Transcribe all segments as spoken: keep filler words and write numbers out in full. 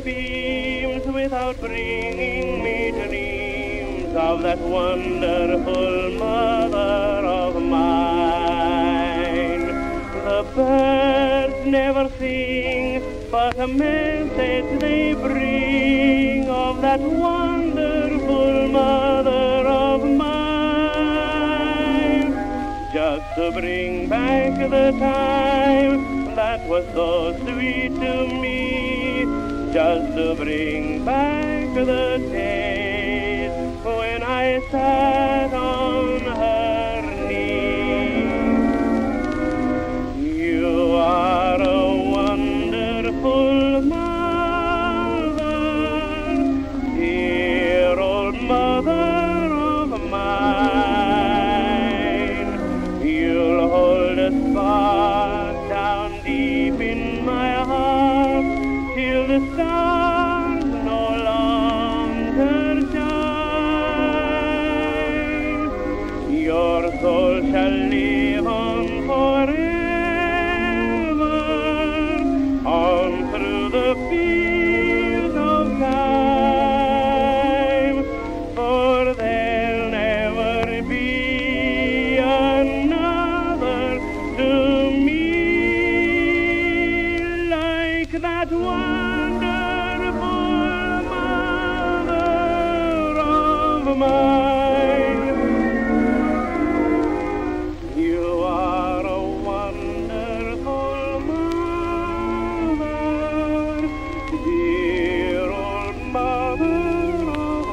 beams without bringing me dreams of that wonderful mother of mine. The birds never sing, but a message they bring of that wonderful mother of mine. Just to bring back the time that was so sweet to me, just to bring back the days when I sat on her knee. You are a wonderful mother, dear old mother of mine. You'll hold a spark down deep in my heart till the stars no longer shine. Your soul shall live on forever, on through the fields of time, for there'll never be another to me like that wonderful mother of mine. You are a wonderful mother, dear old mother of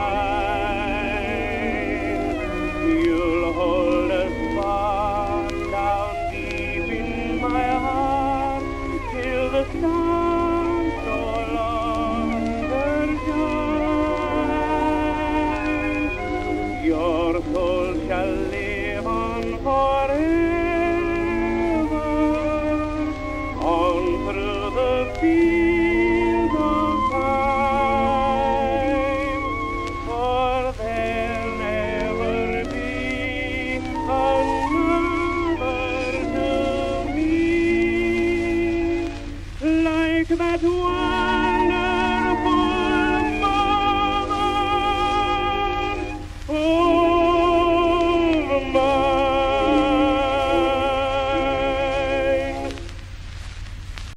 mine. You'll hold a spark down deep in my heart till the stars no longer shine. Your soul shall live on forever, on through the fields of time, for there'll never be another to me like that one.